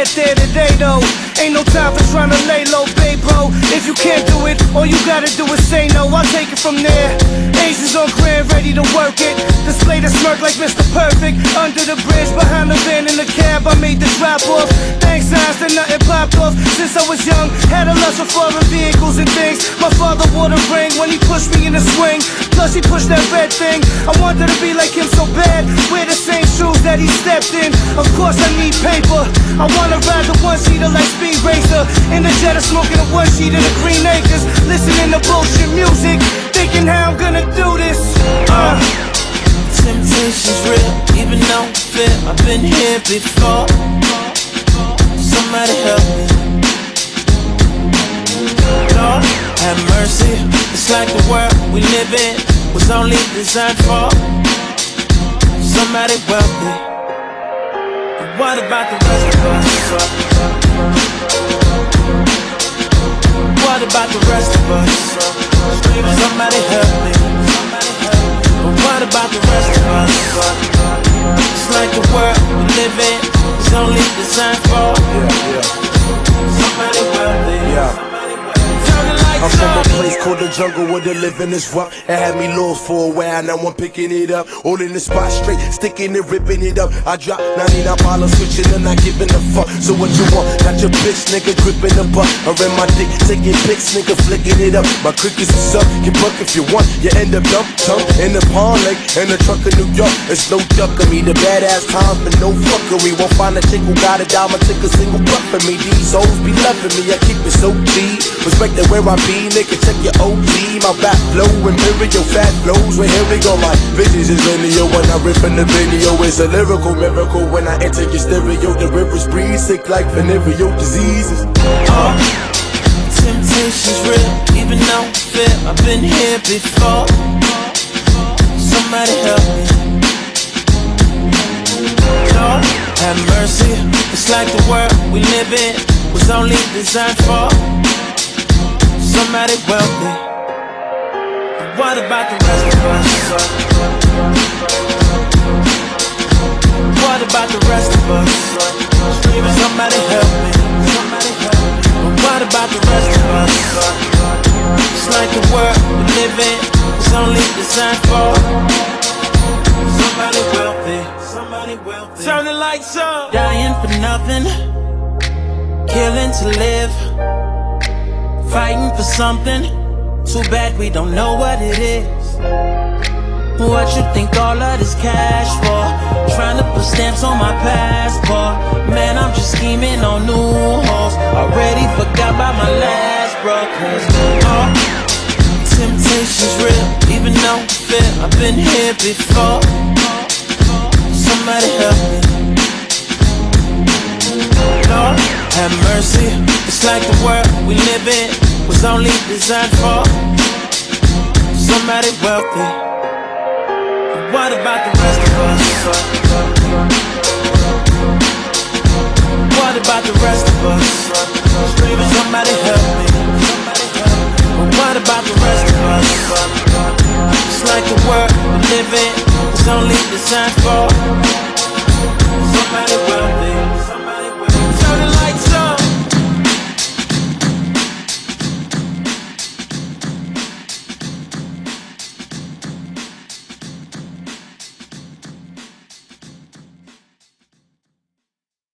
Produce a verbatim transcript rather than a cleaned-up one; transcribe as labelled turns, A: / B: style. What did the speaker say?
A: get there today though. Ain't no time for trying to lay low, babe, bro. If you can't do it, all you gotta do is say no. I'll take it from there. Asians on grand, ready to work it. Display the smirk like Mister Perfect. Under the bridge, behind the van in the cab, I made the drop off. Thanks signs that nothing popped off. Since I was young, had a lust for foreign vehicles and things. My father wore the ring when he pushed me in the swing. Plus he pushed that red thing. I wanted to be like him so bad. Wear the same shoes that he stepped in. Of course I need paper. I wanna ride the one-seater like Speed Racer. In the Jetta smoking a one-sheet in the Green Acres. Listening to bullshit music. Thinking how I'm gonna do this. Uh.
B: Temptation's real, even though I feel I've been here before. Somebody help me. Lord, have mercy. It's like the world we live in was only designed for somebody wealthy. But what about the rest of us? What about the rest of us? Somebody help me. But what about the rest of us? It's like the world we live in is only designed for somebody wealthy.
C: Yeah. I'm from a place called the jungle where the living is rough. It had me lost for a while, now I'm picking it up. All in the spot straight, sticking it, ripping it up. I drop ninety-nine dollars, switching and not giving a fuck. So what you want? Got your bitch, nigga, gripping the butt. Or in my dick, taking pics, nigga, flicking it up. My crickets is up, get buck if you want. You end up dump, dump in the pond lake, in the trunk of New York. It's no duck of me, the badass times, but no fuckery. Won't find a chick who got a dime, take a single buck for me. These hoes be loving me, I keep it so G. Respect it where I be. Nigga, check your O G, my rap flow, imperial fat flows. Well, here we go, my business is linear. When I rip in the video, it's a lyrical miracle. When I enter your stereo, the rivers breathe, sick like venereal diseases.
B: uh, Temptation's real, even though I feel I've been here before. Somebody help me. Lord, have mercy. It's like the world we live in was only designed for somebody wealthy. But what about the rest of us? What about the rest of us? Somebody help me. But what about the rest of us? It's like the world we live in was only designed for somebody wealthy. Somebody wealthy. Turn the lights up. Dying for nothing, killing to live. Fighting for something, too bad we don't know what it is. What you think all of this cash for? Trying to put stamps on my passport. Man, I'm just scheming on new hoes. Already forgot about my last bro. Cause oh, temptation's real, even though I feel I've been here before. Somebody help me. Lord, have mercy. It's like the world we live in was only designed for somebody wealthy. But what about the rest of us? What about the rest of us?